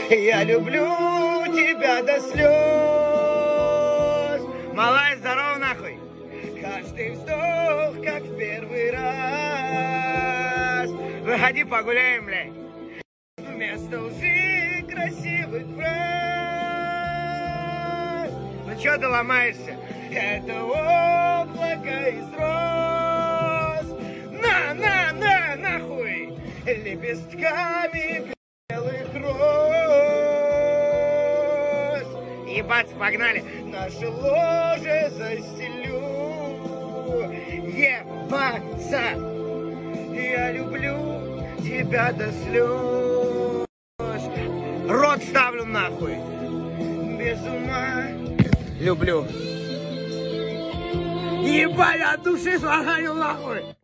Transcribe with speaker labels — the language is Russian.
Speaker 1: Я люблю тебя до слез. Малая, здорово нахуй. Каждый вздох, как в первый раз. Выходи, погуляем, блядь. Вместо лжи красивых фраз. Ну чё ты ломаешься? Это облако из роз. Нахуй! Лепестками белых роз. Ебаться, погнали! Наше ложе застелю. Ебаться! Я люблю тебя до слез. Рот ставлю нахуй. Без ума люблю. Ебать, от души слагаю нахуй.